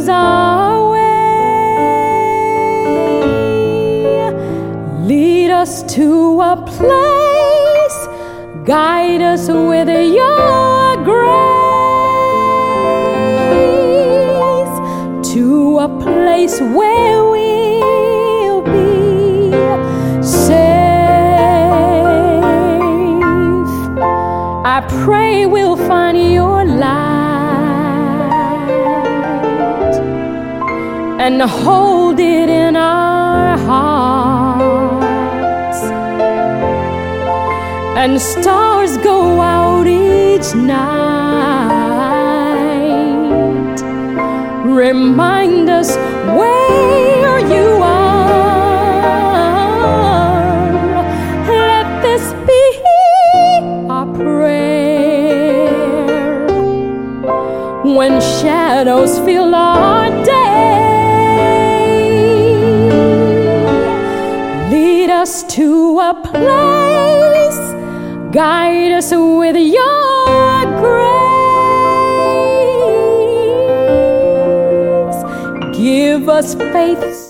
is our way. Lead us to a place, guide us with your grace, to a place where we'll be safe. I pray we'll find your light and hold it in our hearts, and stars go out each night. Remind us where you are. Let this be our prayer when shadows fill our day. Lead us to a place, guide us with your grace. Give us faith